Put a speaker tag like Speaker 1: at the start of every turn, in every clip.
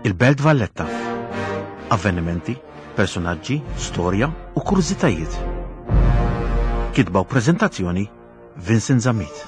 Speaker 1: Il-Belt Valletta. Avvenimenti, personaġġi, storja u kuriżitajiet. Kitba u preżentazzjoni Vincent Zammit.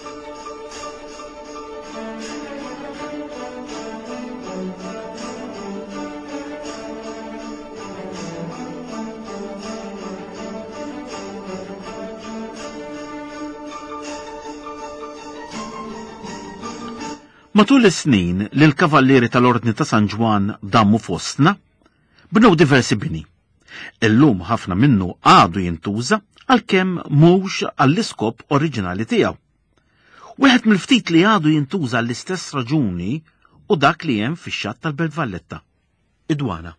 Speaker 1: Matul is-snin li l-kavallieri tal-Ordni ta' San Ġwan dammu fostna, bnew diversi bini. Illum ħafna minnu għadu jintuża għalkemm mhux għall-iskop oriġinali tiegħu. Wieħed mill-ftit li għadu jintuża għall-istess raġuni u dak li hemm fix-xatt tal-Belt Valletta. Id-dwana.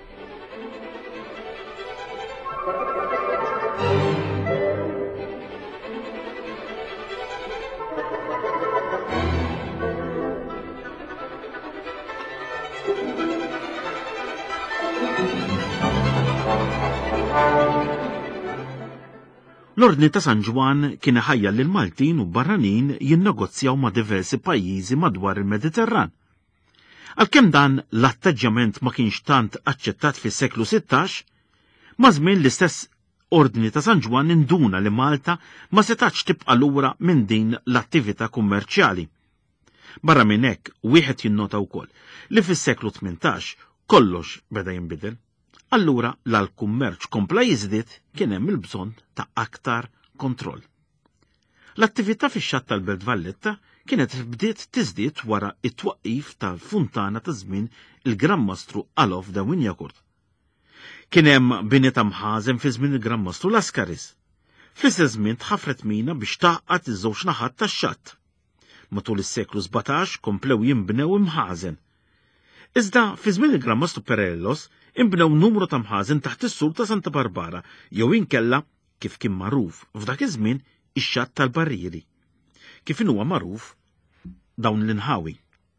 Speaker 1: L-Ordni ta' San Ġwan kien ħajja lil Maltin u barranin jinnegozjaw ma' diversi pajjiżi madwar il-Mediterran. Għalkemm dan l-atteġġament ma kienx tant aċċettat fis-seklu 16, ma' żmien l-istess Ordni ta' San Ġwan induna li Malta ma setax tibqa' lura minn din l-attività kummerċjali. Barra minn hekk, wieħed jinnota wkoll li fis-seklu 18 kollox beda jinbidel. Allura l-kummerċ kompla jiżdied kien hemm il-bżonn ta' aktar kontroll. L-attività fix-xatt tal-Belt Valletta kienet bdiet tiżdied wara it-twaqqif tal-funtana ta' żmien il-Grammastru Alof da Winjakur. Kien hemm bini ta' mħażen fi żmien il-Grammastru Laskaris. Fl-istess żmien tħaffret mina biex taqqat iż-żewġ naħat tax-xatt. Matul is-seklu 17 komplew jinbnew imħażen. Iżda fi żmien il-Grammastru Perellos imbnew numru ta' mħażen taħt is-sur ta' Santa Barbara jew inkella kif kien magħruf f'dak iż-żmien ix-xatt tal-Barrieri. Kif huwa magħruf dawn l-inħawi.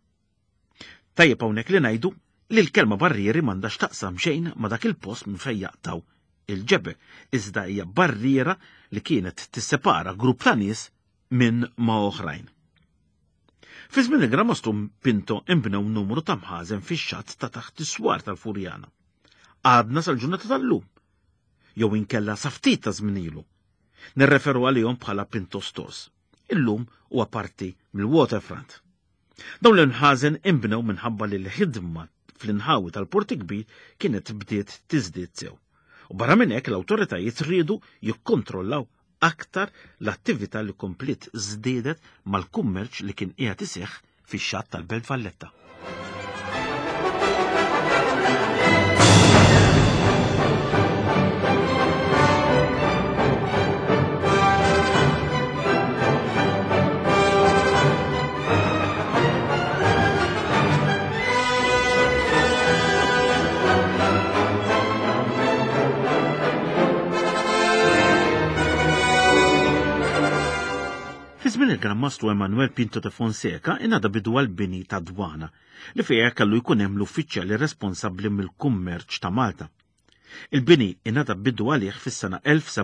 Speaker 1: Tajjeb hawnhekk li ngħidu li l-kelma barrieri m'għandax taqsam xejn ma' dak il-post minn fejn jaqtaw il-ġebel, iżda hija barriera li kienet tissepara grupp ta' nies minn ma' oħrajn. Fi żmien il-Grammastru Pinto imbnew numru ta' mħażen fix-xatt ta' taħt is-swar tal-Furjana. Għadna sal-ġurnata tal-lum, jew inkella sa ftit ta' żmien ilu. Nirreferu għalihom bħala Pinto Stores. Illum huwa parti mill-Waterfront. Dawn l-inħażen imbnew minħabba li l-ħidma fl-inħawi tal-Porti Kbir kienet bdiet tiżdied sew. U barra minn hekk l-awtoritajiet riedu jikkontrollaw aktar l-attività li komplet żdiedet mal-kummerċ li kien qiegħed iseħħ fix-xatt tal-Belt Valletta. Żmien il-Grammastru Emanuel Pinto de Fonseca ingħada bidu għall-bini ta' dwana li fejn kellu jkun hemm l-uffiċjali responsabbli mill-kummerċ ta' Malta. Il-bini ingħada bidu għalih fis-sena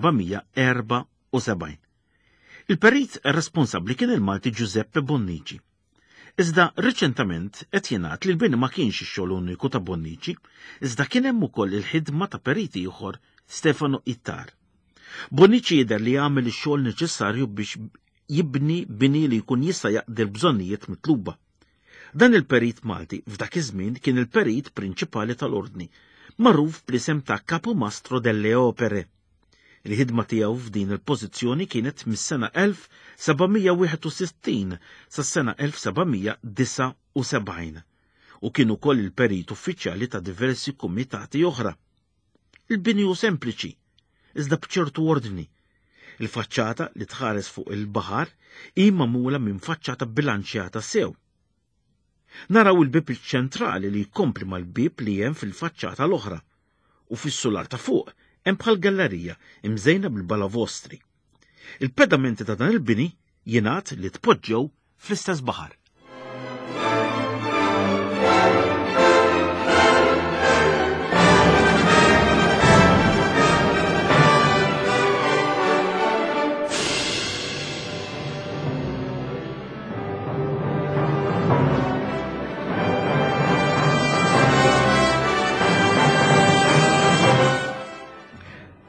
Speaker 1: 1774. Il-perit responsabbli kien il-Malti Giuseppe Bonnici. Iżda riċentament qed jingħad li l-bini ma kienx ix-xogħol uniku ta' Bonnici, iżda kien hemm ukoll il-ħidma ta' periti ieħor Stefano Ittar. Bonnici jidher li jagħmel ix-xogħol neċessarju biex jibni bini li jkun jista' jaqdi l-bżonnijiet mitluba. Dan il-perit Malti f'dak iż-żmien kien il-perit prinċipali tal-Ordni, magħruf bl-isem ta' Capomastro delle Opere. Il-ħidma tiegħu f'din il-pożizzjoni kienet mis-sena 1761 sas-sena 1779 u kien ukoll il-perit uffiċjali ta' diversi kumitati oħra. Il-bini hu sempliċi, iżda b'ċertu ordni. Il-faċċata li tħares fuq il-baħar hi magħmula minn faċċata bilanċjata sew. Naraw il-bib ċentrali li jkompli mal-bib li hemm fil-faċċata l-oħra u fis-sular ta' fuq hemm bħal gallerija imżejna bil-balavostri. Il-pedamenti ta' dan il-bini jingħad li tpoġġew fl-istess baħar.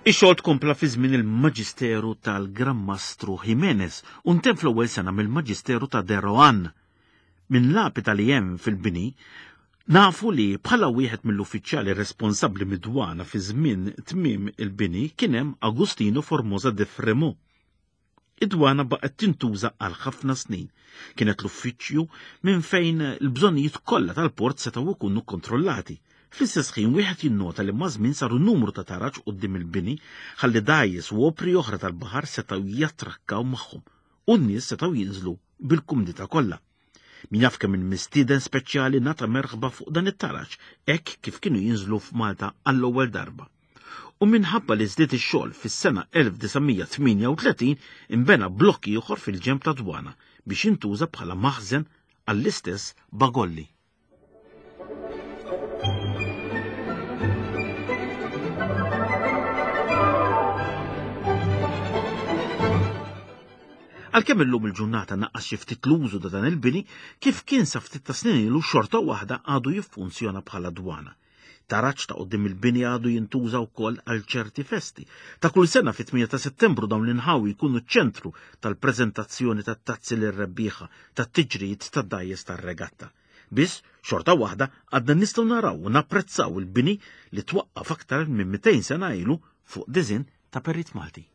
Speaker 1: Ix-xogħol tkompla fi żmien il-Maġisteru tal-Gran Mastru Jimenez u ntemm fl-ewwel sena mill-Maġisteru ta' De Rohan. Min lapita li hemm fil-bini nafu li bħala wieħed mill-uffiċjali responsabbli mid-dwana fi żmien tmiem il-bini kien hemm Agustino Formosa de Fremo. Id-dwana baqgħet tintuża għal ħafna snin. Kienet l-uffiċċju minn fejn il-bżonnijiet kollha tal-port setgħu jkunu kontrollati. Fl-istess ħin wieħed jinnota li maż-żmien saru numru ta' taraġġ quddiem il-bini ħalli dajjes u opri oħra tal-baħar setgħu jatrakkaw magħhom u n-nies setgħu jinżlu bil-kumdita kollha. Min jaf kemm mistieden speċjali nata merħba fuq dan it-taraġġ hekk kif kienu jinżlu f'Malta għall-ewwel darba. U minħabba li żdied ix-xogħol fis-sena 1938 imbena blokki ieħor fil-ġenb ta' dwana biex jintuża bħala maħżen għall-istess bagolli. Għalkemm illum il-ġurnata naqqas xi ftit l-użu ta' dan il-bini, kif kien sa ftit ta' snin ilu xorta waħda għadu jiffunzjona bħala dwana. Taraġġ ta' qudiem il-bini għadu jintuża wkoll għal ċerti festi. Ta' kull sena fit-8 ta' Settembru dawn l-inħawi jkunu ċentru tal-preżentazzjoni tat-tazzi lir-rebbieħa tat-tiġrijiet tad-dajjes tar-regatta. Biss xorta waħda għadna nistgħu naraw u napprezzaw il-bini li twaqqaf aktar minn 200 sena ilu fuq diżin ta' Perritt Malti.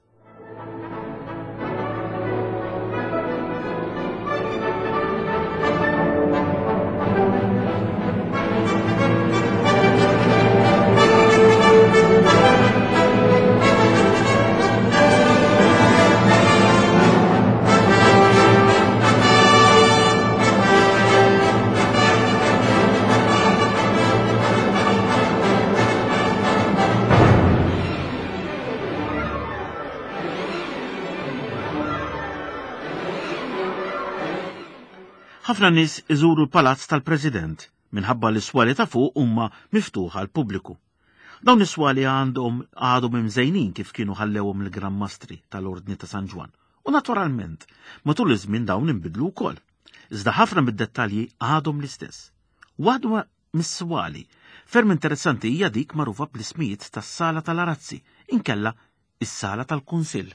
Speaker 1: Ħafna nies iżuru l-palazz tal-President minħabba l-iswali ta' fuq huma miftuħa għal pubbliku. Dawn is-swali għadhom imżejnin kif kienu ħallewhom il-Gran Mastri tal-Ordni ta' San Ġwan. U naturalment, matul iż-żmien dawn inbidlu wkoll. Iżda ħafna mid-dettalji għadhom l-istess. Waħda mis-swali ferm interessanti hija dik magħrufa bl-ismijiet tas-Sala tal-Arazzi, inkella is-Sala tal-Kunsill.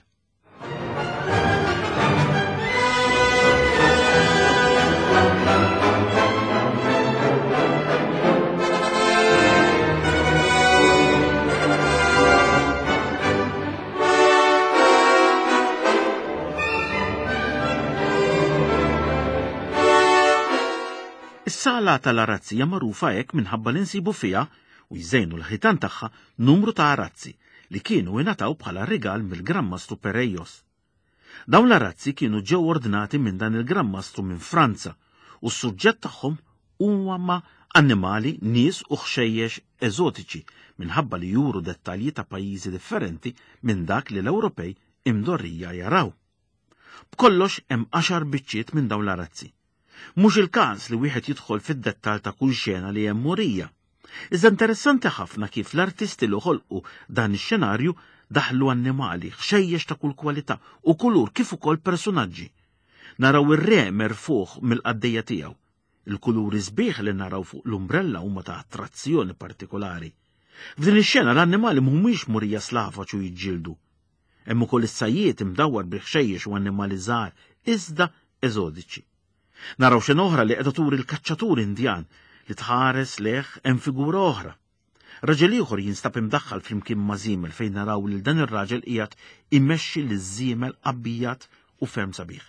Speaker 1: Is-Sala tal-Arazzi hija magħrufa hekk minħabba li nsibu fiha u jżejnu l-ħitan tagħha numru ta' arazzi li kienu ingħataw bħala rigal mill-Gran Mastru Perejos. Dawn l-arazzi kienu ġew ordnati minn dan il-Gran Mastru minn Franza u s-suġġett tagħhom huma annimali, nies u ħxejjex eżotiċi minħabba li juru dettalji ta' pajjiżi differenti minn dak li l-Ewropej imdorrija jaraw. B'kollox hemm 10 biċċiet minn dawn l-arazzi. Mhux il-każ li wieħed jidħol fid-dettall ta' kull xena li hemm murija. Iżda interessanti ħafna kif l-artisti li ħolqu dan ix-xenarju daħlu annimali, ħxejjex ta' kull kwalità u kulur kif ukoll personaġġi. Naraw ir-re merfuħ mill-qaddejja tiegħu. Il-kuluri sbieħ li naraw fuq l-umbrella huma ta' attrazzjoni partikolari. F'din ix-xena l-annimali mhumiex murija slavaċ u jiġġieldu. Hemm ukoll is-sajjiet imdawwar bil-ħxejjex u annimali żgħar iżda eżotiċi. Naraw xejn oħra li qiegħda turi l-kaċċatur Indjan li tħares leħ hemm figura oħra. Raġel ieħor jinstab imdaħħal flimkien ma' żiemel fejn naraw lil dan ir-raġel qiegħed imexxi liż-żiemel qabbijat u ferm sabiħ.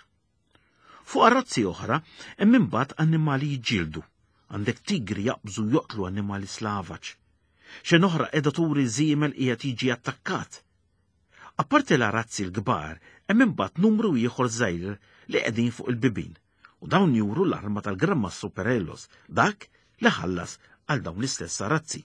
Speaker 1: Fuq arazzi oħra hemm imbagħad annimali jiġġieldu. Għandek tigri jaqbżu joqtlu annimali slavaċ. Xejn oħra qiegħda turi żiemel qiegħed jiġi attakkat. Apparti l-arazzi l-kbar hemm imbagħad numru ieħor żgħir li qegħdin fuq il-bibien. U dawn juru l-arma tal-Gran Mastru Perejos, dak li ħallas għal dawn l-istess arazzi.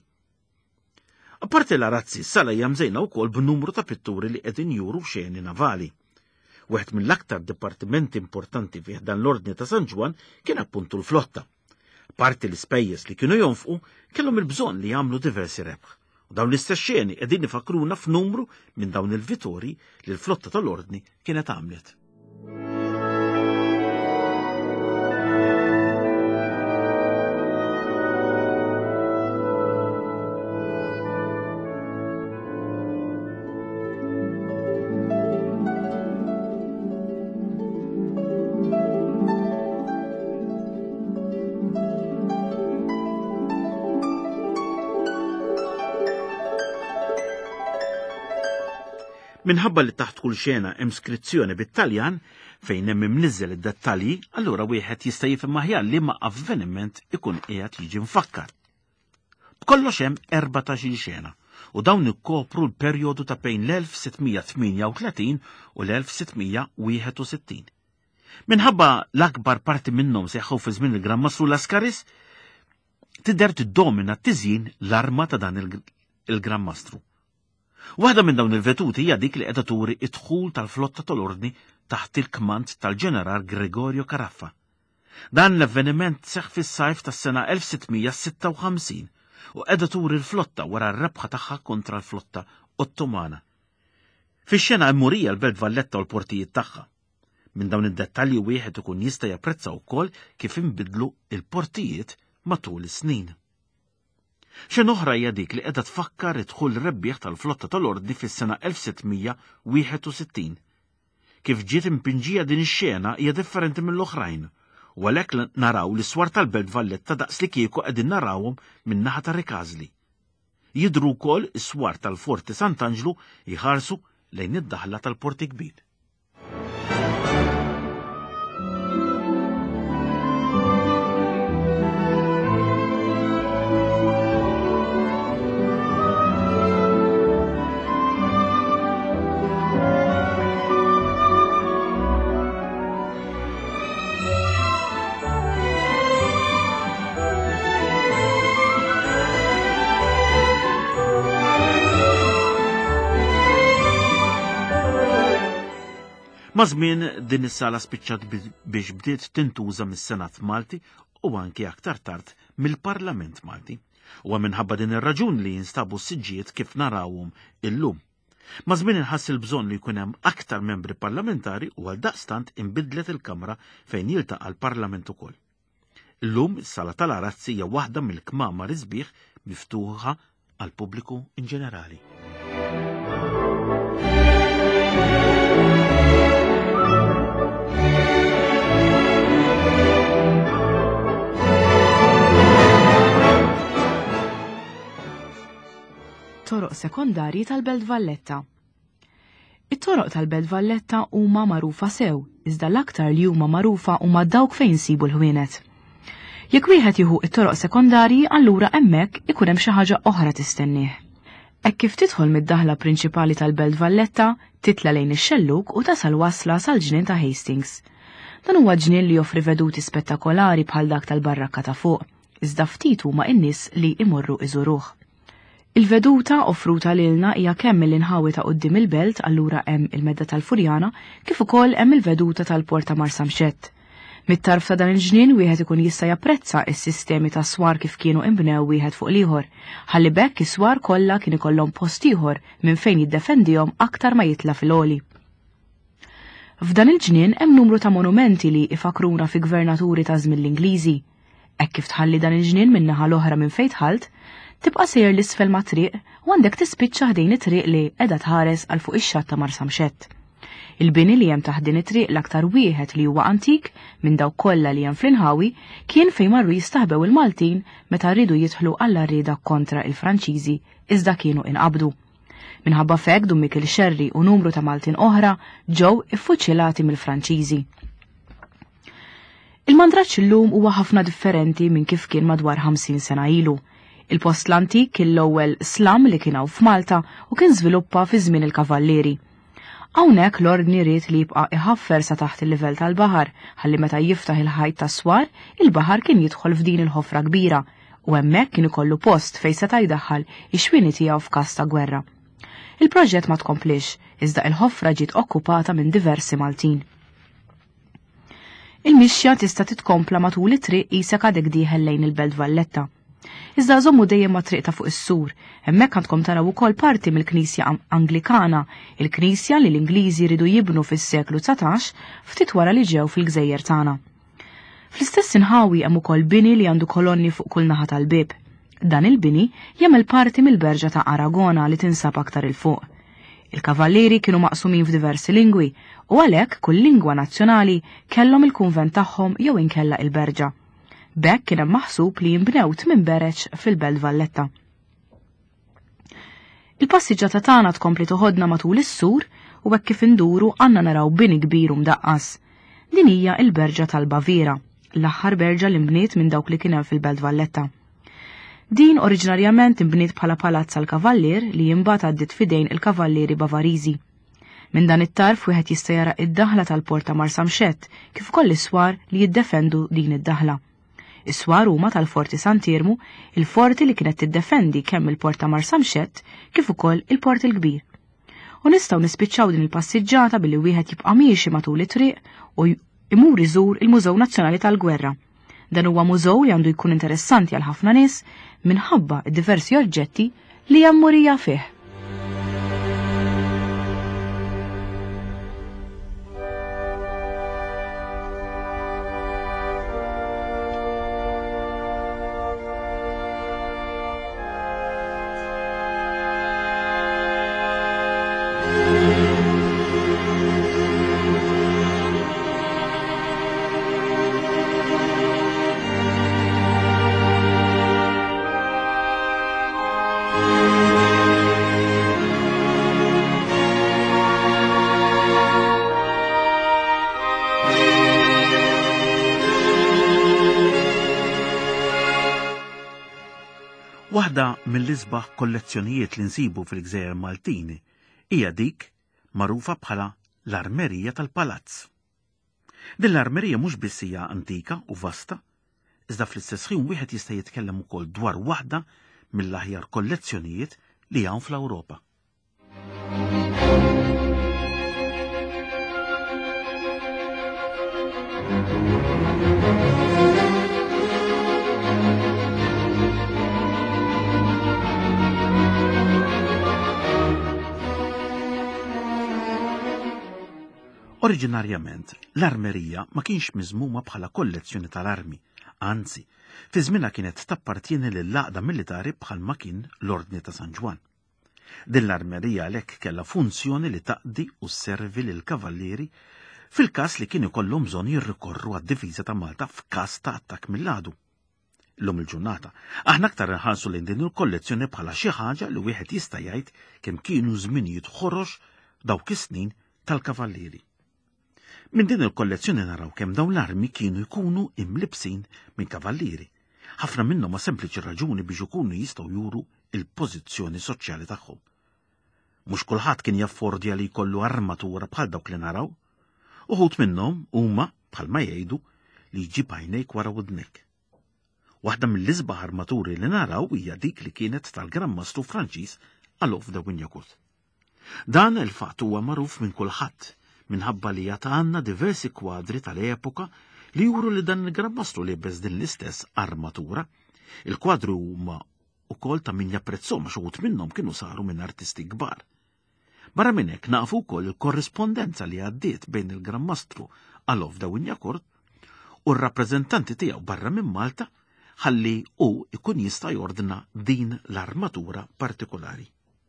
Speaker 1: Apparti l-arazzi, s-sala hija mżejna wkoll b'numru ta' pitturi li qegħdin juru xeni navali. Wieħed mill-aktar dipartimenti importanti fih dan l-Ordni ta' San Ġwan kien appuntu l-flotta. Parti l-ispejjeż li kienu jonfqu kellhom il-bżonn li jagħmlu diversi rebħ. U dawn l-istess xeni qegħdin ifakruna f'numru minn dawn il-vittori li l-flotta tal-Ordni kienet għamlet. Minħabba li taħt kull xena hemm skrizzjoni bit-Taljan fejn hemm imniżżel id-dettalji, allura wieħed jista' jifhem aħjar li ma' avveniment ikun qiegħed jiġi mfakkar. B'kollox hemm 14 xena u dawn ikkopru l-perjodu ta' bejn l-1638 u l-1661. Minħabba l-akbar parti minnhom seħħu fi żmien il-Gran Mastru Lascaris, tidher tiddomina t-tiżjin l-arma ta' dan il-Gran Mastru. Waħda minn dawn il-veduti hija dik li qiegħda turi id-dħul tal-flotta tal-Ordni taħt il-kmand tal-ġeneral Gregorio Caraffa. Dan l-avveniment seħħ fis-sajf tas-sena 1656 u qiegħda turi l-flotta wara r-rebħa tagħha kontra l-flotta Ottomana. Fix-xena hemm murija l-Belt Valletta u l-portijiet tagħha. Minn dawn id-dettalji wieħed ikun jista' japprezza wkoll kif inbidlu il-portijiet matul is-snin. Xejn oħra hija dik li qiegħda tfakkar idħul rebbieħ tal-flotta tal-Ordni fis-sena 1661. Kif ġiet impinġija din ix-xena hija differenti mill-oħrajn, u għalhekk naraw l-iswar tal-Belt Valletta daqs li kieku qegħdin narawhom min-naħa ta' Rikasli. Jidhru wkoll is-swar tal-Forti Sant'Angelo jħarsu lejn id-daħla tal-Porti Kbir. Mażmien din is-sala spiċċat biex bdiet tintuża mis-Senat Malti u anke aktar tard mill-Parlament Malti. U minħabba din ir-raġun li jinstabu s-siġġiet kif narawhom illum. Mażmien inħass il-bżonn li jkun hemm aktar membri parlamentari u għal daqstant inbidlet il-Kamra fejn jiltaqa' l-Parlament ukoll. Illum is-sala tal-Arazzi hija waħda mill-kmamar isbieħ miftuħa għall pubbliku in ġenerali.
Speaker 2: Toroq sekondarji tal-Belt Valletta. It-toroq tal-Belt Valletta huma magħrufa sew, iżda l-aktar li huma magħrufa huma dawk fejn sibu l-ħwienet. Jekk wieħed jieħu it-toroq sekondarji, allura hemmhekk ikun hemm xi ħaġa oħra tistennih. Hekk kif tidħol mid-daħla prinċipali tal-Belt Valletta, titla lejn ix-xelluk u tasal wasla sal-ġnien ta' Hastings. Dan huwa ġnien li joffri veduti spettakolari bħal dak tal-barrakka ta' fuq, iżda ftit huma n-nies li imorru iżuruh. Il-veduta offruta lilna hija kemm mill-inħawi ta' quddiem il-belt, allura hemm il-medda tal-Furjana, kif ukoll hemm il-veduta tal-Port ta' Marsamxett. Mit-tarf ta' dan il-ġnien wieħed ikun jista' japprezza s-sistemi ta' swar kif kienu imbnew wieħed fuq l-ieħor, ħalli bekk is-swar kollha kien ikollhom post ieħor minn fejn jiddefendihom aktar ma jitla fil-għoli. F'dan il-ġnien hemm numru ta' monumenti li ifakruna fi gvernaturi ta' żmien l-Ingliżi. Hekk kif tħalli dan il-ġnien min naħa l-oħra minn fejn tħalt, tibqa' sejjer l-isfel ma' triq u għandek tispiċċa ħdejn it-triq li qiegħda tħares għal fuq ix-xatt ta' Marsamxett. Il-bini li hemm taħt din it-triq l-aktar wieħed li huwa antik minn dawk kollha li hemm fl-inħawi kien fejn marru jistaħbew il-Maltin meta rridu jidħlu għall-arrieda kontra il-Franċiżi iżda kienu inqabdu. Minħabba fek Dummik il-Xerri u numru ta' Maltin oħra ġew iffuċilati mill-Franċiżi. Il-mandraċ illum huwa ħafna differenti minn kif kien madwar 50 sena ilu. Il-post l-antik kien l-ewwel slam li kien hawn f'Malta u kien żviluppa fi żmien il-kavallieri. Hawnhekk l-ordni ried li jibqa' iħaffer sa taħt il-livell tal-baħar ħalli meta jiftaħ il-ħajt tas-swar, il-baħar kien jidħol f'din il-ħofra kbira u hemmhekk kien ikollu post fejn seta' jdaħħal ix-xwieni tiegħu f'każ ta' gwerra. Il-proġett ma tkomplix, iżda il-ħofra ġiet okkupata minn diversi Maltin. Il-mixja tista' titkompla matul it-triq qisek għadek dieħel lejn il-Belt Valletta. Iżda żommu dejjem ma' triq ta' fuq is-sur, hemmhekk għandkom taraw ukoll parti mill-Knisja Anglikana, il-Knisja li l-Ingliżi ridu jibnu fis-seklu 19 ftit wara li ġew fil-Gżejjer tagħna. Fl-istess inħawi hemm ukoll bini li għandu kolonni fuq kull naħa tal-bib. Dan il-bini jagħmel parti mill-Berġa ta' Aragona li tinsab aktar il fuq. Il-kavallieri kienu maqsumin f'diversi lingwi u għalhekk kull lingwa nazzjonali kellhom il-kunvent tagħhom jew inkella il-Berġa. Bekk kien hemm maħsub li jinbnew 8 bereċ fil-Belt Valletta. Il-passiġġata tagħna tkompli toħodna matul is-sur u hekk kif induru għandna naraw bini kbir u mdaqqas. Din hija l-Berġa tal-Bavira, l-aħħar berġa li mbniet minn dawk li kien hemm fil-Belt Valletta. Din oriġinarjament imbniet bħala palazz għal kavallier li jimbagħad għaddiet fidejn il-kavallieri Bavariżi. Minn dan it-tarf wieħed jista' jara id-daħla tal-Porta Marsamxett kif ukoll is-swar li jiddefendu din id-daħla. Is-swar huma tal-Forti Sant'Irmu, il-forti li kienet tiddefendi kemm il-Porta Marsamxett kif ukoll il-Port il-Kbir. U nistgħu nispiċċaw din il-passiġġata billi wieħed jibqa' miexi matul it-triq u imur iżur il-Mużew Nazzjonali tal-Gwerra. Dan huwa mużew li għandu jkun interessanti għal ħafna nies minħabba d-diversi oġġetti li hemm murija fih.
Speaker 1: Waħda mill-isbaħ kollezzjonijiet li nsibu fil-Gżejjer Maltini hija dik magħrufa bħala l-Armerija tal-Palazz. Din l-armerija mhux biss hija antika u vasta, iżda fl-istess ħin wieħed jista' jitkellem ukoll dwar waħda mill-aħjar kollezzjonijiet li hawn fl-Ewropa. Oriġinarjament, l-armerija ma kienx miżmuma bħala kollezzjoni tal-armi, anzi, fi żmienha kienet tappartieni lill-laqda militari bħalma kien l-Ordni ta' San Ġwan. Din l-armerija għalhekk kellha funzjoni li taqdi u sservi lil kavallieri fil-każ li kienu jkollhom bżonn jirrikorru għad-difiża ta' Malta f'każ ta' attakk mill-għadu. Llum il-ġurnata, aħna aktar inħarsu lejn din il-kollezzjoni bħala xi ħaġa li wieħed jista' jgħid kemm kienu żminijiet ħorox dawk is-snin tal-kavallieri. Min din il-kollezzjoni naraw kemm dawn l-armi kienu jkunu imlibsin minn kavallieri. Ħafna minnhom ma sempliċi raġuni biex ikunu jistgħu juru il-pożizzjoni soċjali tagħhom. Mhux kulħadd kien jaffordja li jkollu armatura bħal dawk li naraw. Uħud minnhom huma bħalma jgħidu li jġib għajnejk wara wudnek. Waħda mill-isbaħ armaturi li naraw hija dik li kienet tal-Grammastru Franċiż Alof de Wynyakourt. Dan il-fatt huwa magħruf minn kulħadd minħabba li għandna diversi kwadri tal-epoka li juru li dan il-Grammastru li bez din l-istess armatura. Il-kwadri huma wkoll ta' min japprezzhom għax uħud minnhom kienu saru minn artisti kbar. Barra minn hekk nafu wkoll il-korrispondenza li għaddiet bejn il-Grammastru Alof de Wynyakourt u r-rappreżentanti tiegħu barra minn Malta ħalli hu ikun jista' jordna din l-armatura partikolari.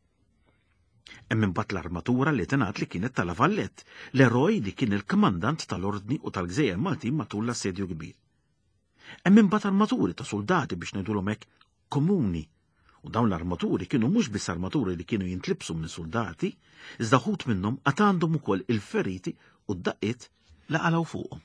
Speaker 1: Hemm imbagħad l-armatura li tingħat li kienet ta' La Valette, l-eroj li kien il-kmandant tal-Ordni u tal-Gżejjer Maltin matul l-assedju kbir. Hemm imbagħad armaturi ta' soldati biex ngħidulhom hekk komuni, u dawn l-armaturi kienu mhux biss armaturi li kienu jintlibsu minn soldati, iżda ħut minnhom qatt għandhom ukoll il-feriti u d-daqqiet li qalgħu fuqhom.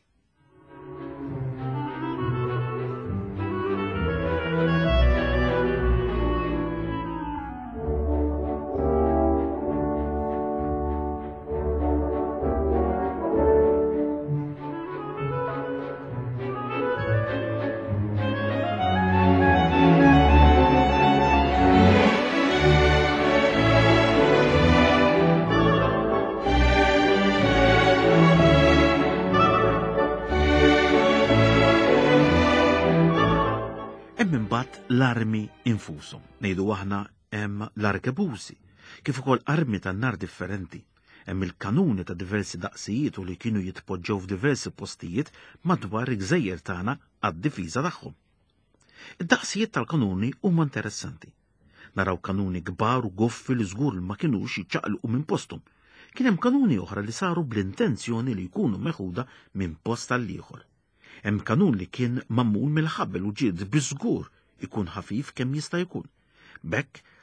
Speaker 1: L-armi infushom. Ngħidu aħna hemm l-arkebusi, kif ukoll armi tan-nar differenti. Hemm il-kanuni ta' diversi daqsijiet u li kienu jitpoġġew f'diversi postijiet madwar il-gżejjer tagħna għad-difiża tagħhom. Id-daqsijiet tal-kanuni huma interessanti. Naraw kanuni kbar u goffi li żgur ma kinux jiċċaqlqu minn posthom. Kien hemm kanuni oħra li saru bl-intenzjoni li jkunu meħuda minn post għal ieħor. Hemm kanun li kien mammul mill-ħabel u ġied biżgur ikun ħafif kemm jista' jkun. Bekk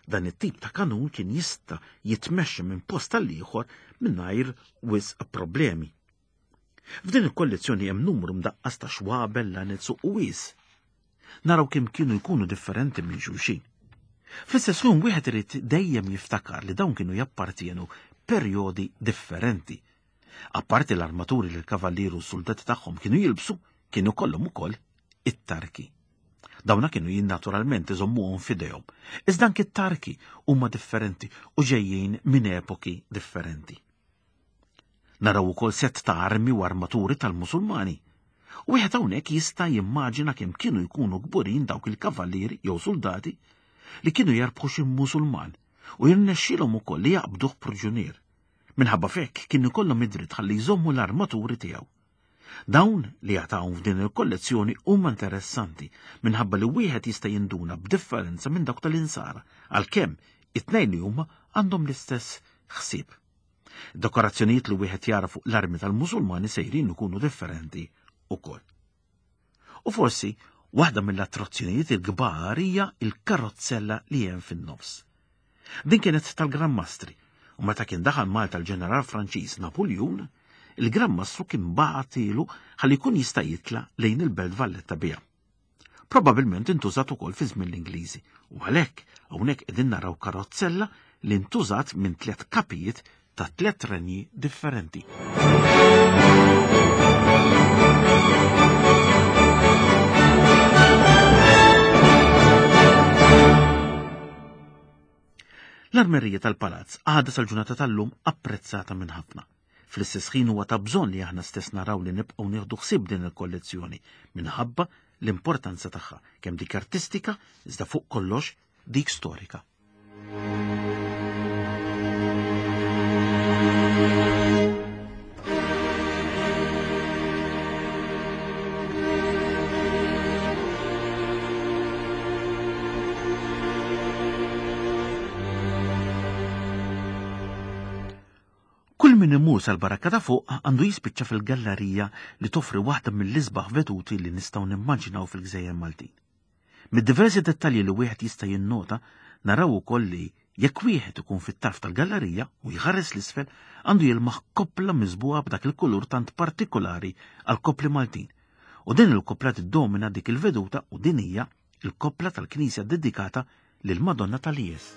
Speaker 1: Dan it-tip ta' kanun kien jista' jitmexxa minn post tal-ieħor mingħajr wisq problemi. F'din il-kollezzjoni hemm numru mdaqqas ta' xwabel, lanez u wis. Naraw kemm kienu jkunu differenti minn xulxin. Fl-istess ħin wieħed irid dejjem jiftakar li dawn kienu jappartienu perjodi differenti. Apparti l-armaturi li l-kavallieri u s-soldati tagħhom kienu jilbsu, kienu kollhom ukoll it-tarki. Dawna kienu naturalment iżommuhom f'idejhom, iżda anke it-tarki huma differenti u ġejjin minn epoki differenti. Naraw ukoll set ta' armi u armaturi tal-Musulmani. U wieħed hawnhekk jista' jimmaġina kemm kienu jkunu kburin dawk il-kavallieri jew soldati li kienu jarbħu xi Musulman u jirnexxielhom ukoll li jaqbduh priġunier. Minħabba fekk kienu kollhom id-dritt ħalli jżommu l-armaturi tiegħu. Dawn li jagħtawhom f'din il-kollezzjoni huma interessanti minħabba li wieħed jista' jinduna b'differenza minn dawk tal-insara għalkemm it-tnejn li huma għandhom l-istess ħsieb. Dekorazzjonijiet li wieħed jara fuq l-armi tal-Musulmani sejrin ikunu differenti ukoll. U forsi waħda mill-attrazzjonijiet il-kbar hija il-karrozzella li hemm fin-nofs. Din kienet tal-Gran Mastri u meta kien daħal Malta l-ġeneral Franċiż Napoleon, il-Gran Mastru kien bagħatilu ħalli jkun jista' jitla' lejn il-Belt Valletta biha. Probabilment intużat ukoll fi żmien l-Ingliżi u għalhekk hawnhekk qegħdin naraw karrozzella li ntużat minn 3 kapijiet ta' 3 renji differenti. L-armerija tal-palazz għadha sal-ġurnata tal-lum apprezzata minn ħafna. Fl-istess ħin huwa ta' bżonn li aħna stess naraw li nibqgħu nieħdu ħsieb din il-kollezzjoni minħabba l-importanza tagħha kemm dik artistika iżda fuq kollox dik storika. Kull min imur sal-barakka ta' fuq għandu jispiċċa fil-gallerija li toffri waħda mill-isbaħ veduti li nistgħu nimmaġinaw fil-Gżejjer Maltin. Mid-diversi dettalji li wieħed jista' jinnota naraw ukoll li jekk wieħed ikun fit-tarf tal-gallerija u jħares l-isfel għandu jilmaħ koppla miżbuha b'dak il-kulur tant partikolari għal koppli Maltin. U din il-koppla tiddomina dik il-veduta u din hija il-koppla tal-Knisja dedikata lil Madonna tal-Ijes.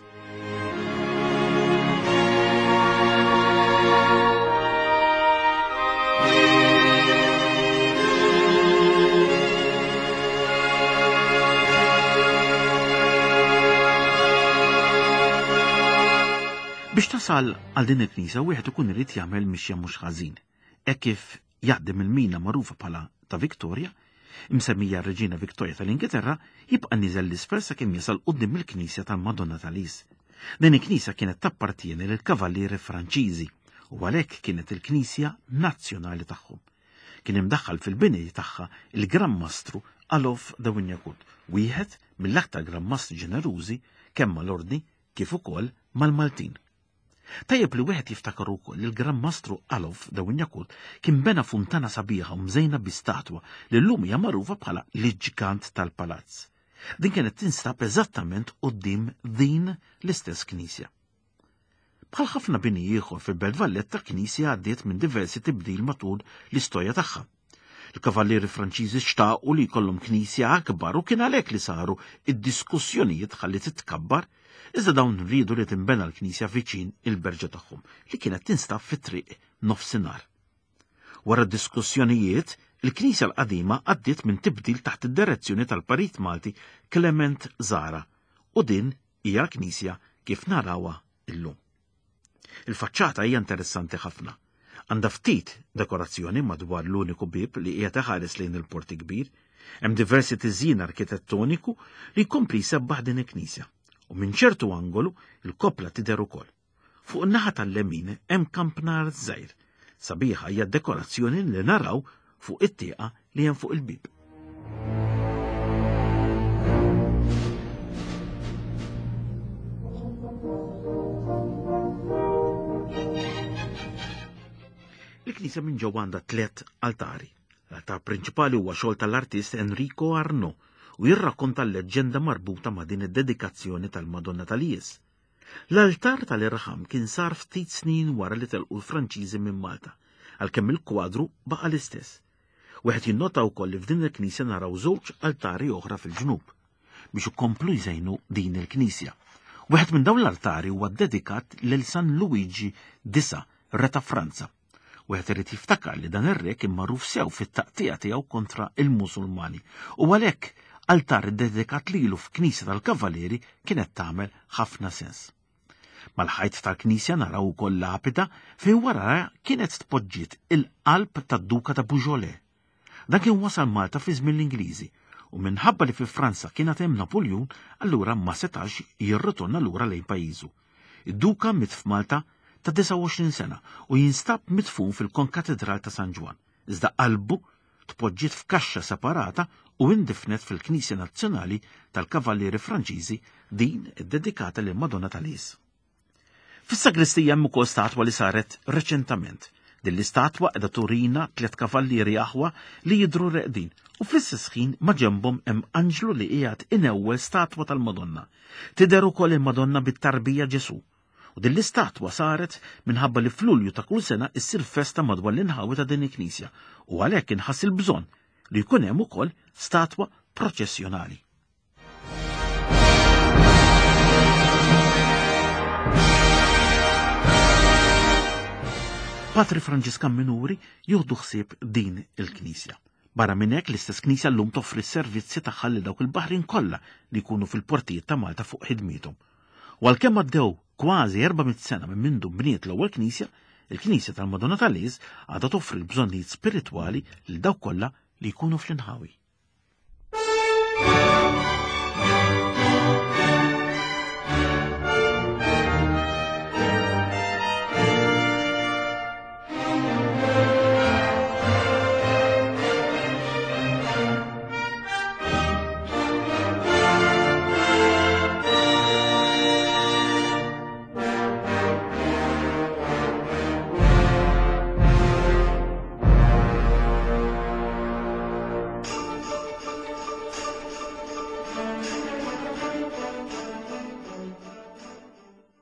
Speaker 1: Biex tasal għal din il-Knisja wieħed ikun irid jagħmel mixja mhux ħażin. Hekk kif jaħdem il-mina magħrufa bħala ta' Viktorja, imsemmija r-Reġina Viktorja tal-Ingilterra, jibqa' niżel l-isfel sakemm jasal quddiem il-Knisja tal-Madonna tal-Ijes. Din il-Knisja kienet tappartieni lill-kavallieri Franċiżi u għalhekk kienet il-Knisja nazzjonali tagħhom. Kien imdaħħal fil-bini tagħha il-Gran Mastru Alof da Winjakut, wieħed mill-aktar Gran Mastri ġenerużi kemm mal-Ordni kif ukoll mal-Maltin. Tajjeb li wieħed jiftakar ukoll il-Gran Mastru Alof da Winjakut kien bena funtana sabiħa u mżejna bi statwa li llum hija magħrufa bħala l-ġigant tal-palazz. Din kienet tinstab eżattament quddiem din l-istess knisja. Bħal ħafna bini ieħor fil-Belt Valletta knisja għaddiet minn diversi tibdil matul l-istorja tagħha. Il-kavallieri Franċiżi xtaqu li jkollhom knisja akbar u kien għalhekk li saru id-diskussjonijiet ħalli titkabbar, iżda dawn rridu li tinbena l-Knisja viċin il-berġa tagħhom li kienet tinstab fit-triq nofsinhar. Wara d-diskussjonijiet, il-Knisja l-qadima għaddiet minn tibdil taħt id-direzzjoni tal-Parit Malti Klement Zara u din hija l-Knisja kif narawha illum. Il-faċċata hija interessanti ħafna. Għandha ftit dekorazzjoni madwar l-uniku bib li qiegħed iħares lejn il-porti kbir, hemm diversi tiżjien arkitettoniku li jkompli jsebbaħ din il-Knisja. U minn ċertu angolu il-koppla tidher ukoll. Fuq in-naħa tal-lemin hemm kampnar żgħir. Sabiħa hija dekorazzjoni li naraw fuq it-tieqa li hemm fuq il-bib. Il-Knisja minn ġewwa għandha 3 altari. L-altar prinċipali huwa xogħol tal-artist Enrico Arnaud u jirrakkonta l-leġġenda marbuta ma' din id-dedikazzjoni tal-Madonna tal-Ies. L-altar tal-Irħam kien sar ftit snin wara li telqu l-Franċiżi minn Malta, għalkemm il-kwadru baqa' l-istess. Wieħed jinnota wkoll li f'din il-Knisja naraw żewġ altari oħra fil-ġnub biex ikomplu jżejnu din il-Knisja. Wieħed minn dawn l-altari huwa dedikat lil San Luigi IX, re ta' Franza. Wieħed irid jiftakar li dan ir-re kien magħruf sew fit-taqtija tiegħu kontra il-Musulmani u għalhekk altar dedikat lilu f'Knisja tal-Kavalieri kienet tagħmel ħafna sens. Mal-ħajt tal-Knisja naraw ukoll lapida fejn wara kienet tpoġġiet il-qalb tad-Duka ta' Beaujolais. Dan kien wasal Malta fi żmien l-Ingliżi u minħabba li fi Franza kienet hemm Napoljun, allura ma setax jirritorna lura lejn pajjiżu. Id-Duka mit f'Malta ta' 29 sena u jinstab midfun fil-konkatedral ta' San Ġwan, iżda qalbu tpoġġiet f'kaxxa separata u indifnet fil-Knisja Nazzjonali tal-Kavalieri Franċiżi din id-dedikata lil Madonna tal-Ies. Fis-sagristija hemm ukoll statwa li saret reċentament. Din l-istatwa qiegħda turina 3 kavallieri aħwa li jidhru reqdin u fl-istess ħin ma' ġenbhom hemm anġlu li qiegħed inewwel statwa tal-Madonna. Tidher ukoll il-Madonna bit-Tarbija Ġesu. U din l-istatwa saret minħabba li f'Lulju ta' kull sena issir festa madwar l-inħawi ta' din il-Knisja u għalhekk inħass il-bżonn li jkun hemm ukoll statwa proċessjonali. Patri Franġiskan Minuri jieħdu ħsieb din il-Knisja. Barra minn hekk l-istess Knisja llum toffri s-servizzi tagħha lil dawk il-baħrin kollha li jkunu fil-portijiet ta' Malta fuq ħidmithom. U għalkemm għaddew kważi 400 sena minn mindu bniet l-ewwel Knisja, il-Knisja tal-Madonna tal-Ies għadha toffri l-bżonnijiet spiritwali lil dawk kollha li jkunu fl-inħawi.